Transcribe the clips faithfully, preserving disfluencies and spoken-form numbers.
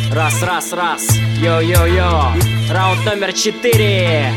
Раз, раз, раз. Йо-йо-йо. Раунд номер четыре.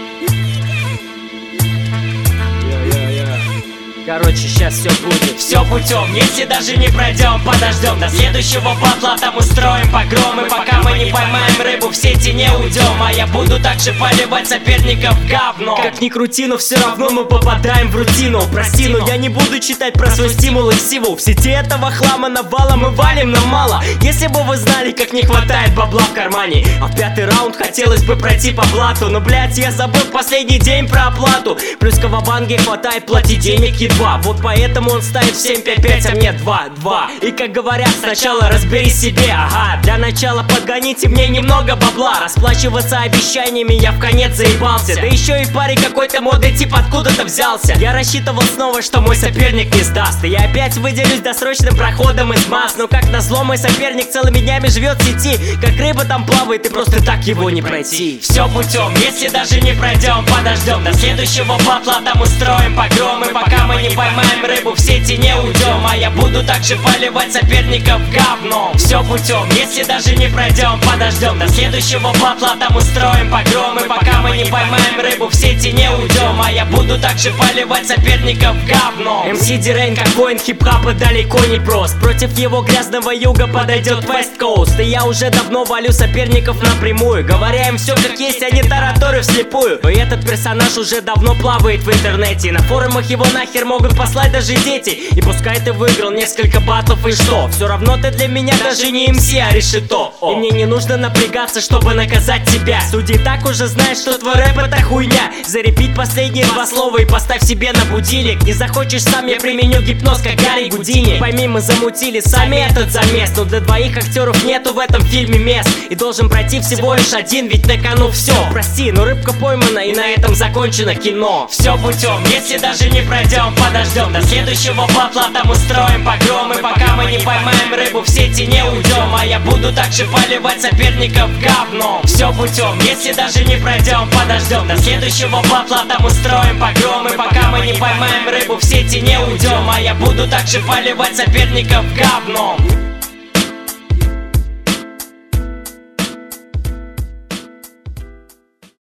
Короче, сейчас все будет. Все путем, если даже не пройдем, подождем до следующего батла, там устроим погром. И пока мы не поймаем рыбу, в сети не уйдем. А я буду также поливать соперников говном. Как ни крути, но все равно мы попадаем в рутину. Прости, но я не буду читать про свой стимул и силу. В сети этого хлама навалом мы валим нам мало. Если бы вы знали, как не хватает бабла в кармане. А в пятый раунд хотелось бы пройти по блату. Но, блять, я забыл в последний день про оплату. Плюс кавабанге хватает платить денег едва. Вот поэтому он ставит семь пять пять, а мне два два. И как говорят, сначала разбери себе. Ага, для начала подгоните мне немного бабла. Расплачиваться обещаниями я в конец заебался. Да еще и парень какой-то модный тип откуда-то взялся. Я рассчитывал снова, что мой соперник не сдаст. И я опять выделюсь досрочным проходом из масс. Но как назло, мой соперник целыми днями живет в сети. Как рыба там плавает, и просто так его не пройти. Все путем, если даже не пройдем, подождем до следующего батла, там устроим погром. И пока мы не поймаем рыбу, в сети не уйдем. А я буду также поливать соперников говном. Все путем, если даже не пройдем, подождем до следующего батла, там устроим погром. И пока мы не поймаем рыбу, в сети не уйдем. А я буду также поливать соперников говном. эм си Дирейн как воин хип-хапа далеко не прост. Против его грязного юга подойдет West Coast. И я уже давно валю соперников напрямую, говоря им все как есть, а не тараторю вслепую. И этот персонаж уже давно плавает в интернете. На форумах его нахер могут послать даже дети. И пускай ты выиграл несколько батлов, и что? Все равно ты для меня даже не эм си, а решето. И мне не нужно напрягаться, чтобы наказать тебя. Судьи так уже знают, что твой рэп это хуйня. Зарепить последние два слова и поставь себе на будильник. Не захочешь сам, я применю гипноз, как Гарри Гудини. Пойми, мы замутили сами этот замес. Но для двоих актеров нету в этом фильме мест. И должен пройти всего лишь один, ведь на кону все. Прости, но рыбка поймана, и на этом закончено кино. Все путем, если даже не пройдем, подождем до следующего батла, там устроим погром. И пока мы не поймаем рыбу, в сети не уйдем. А я буду также поливать соперников говном. Все путем, если даже не пройдем, подождем до следующего батла, там устроим погром. И пока мы не поймаем рыбу, в сети не уйдем. А я буду также поливать соперников говном.